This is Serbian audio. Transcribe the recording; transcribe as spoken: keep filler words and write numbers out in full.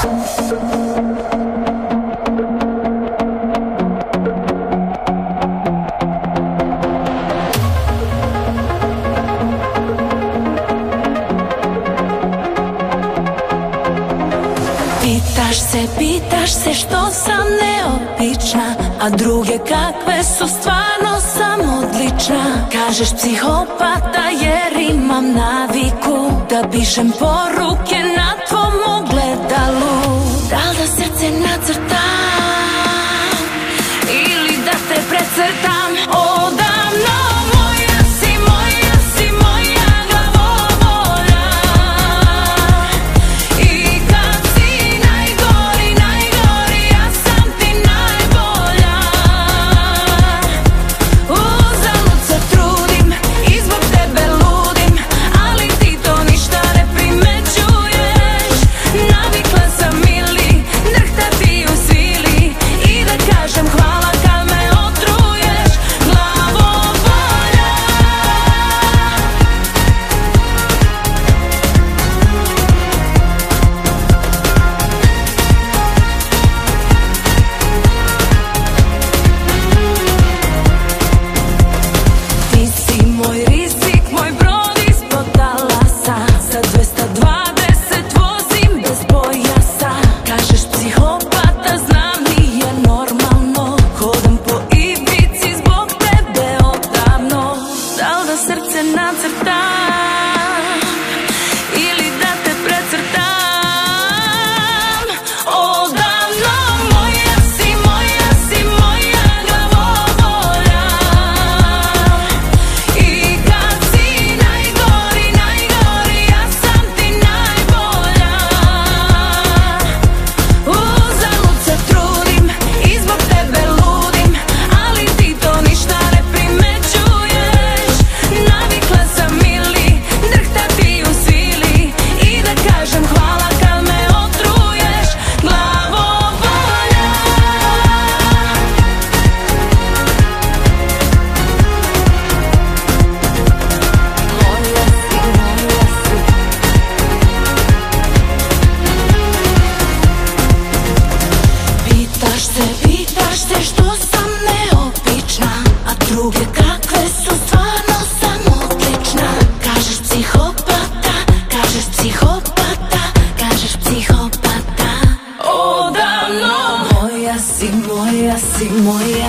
Pitaš se, pitaš se što sam neobična, a druge kakve su, stvarno sam odlična. Kažeš psihopata jer imam naviku da pišem poruke na tvom ogledalu. Da li da srce nacrtam ili da te precrtam odavno? Moja si, moja si, moja glavobolja. I kad si najgori, najgori, ja sam ti najbolja. Uzalud se trudim i zbog tebe ludim, ali ti to ništa ne primećuješ. Navikla sam mili drhtati u svili i da kažem hvala kad me otruješ. Glavobolja. Ti si moj rizik, moj brod ispod talasa. Sa dvesta dvadeset vozim bez pojasa. Kažeš psihopata, znam nije normalno. Hodam po Ibici zbog tebe odavno. Da li da srce nacrtam ili da te precrtam odavno? Moja si, moja si, moja glavobolja. I kad si najgori, najgori, ja sam ti najbolja. Uzalud se trudim i zbog tebe ludim, ali ti to ništa ne primećuješ. Navikla sam mili drhtati u svili i da kažem hvala kad me otruješ. Glavobolja. Moja si, moja si. Pitaš se, pitaš se što sam neobična, a druge kakve su, stvarno sam odlična. Kažeš psihopata, kažeš psihopata, kažeš psihopata odavno. Moja si, moja si, moja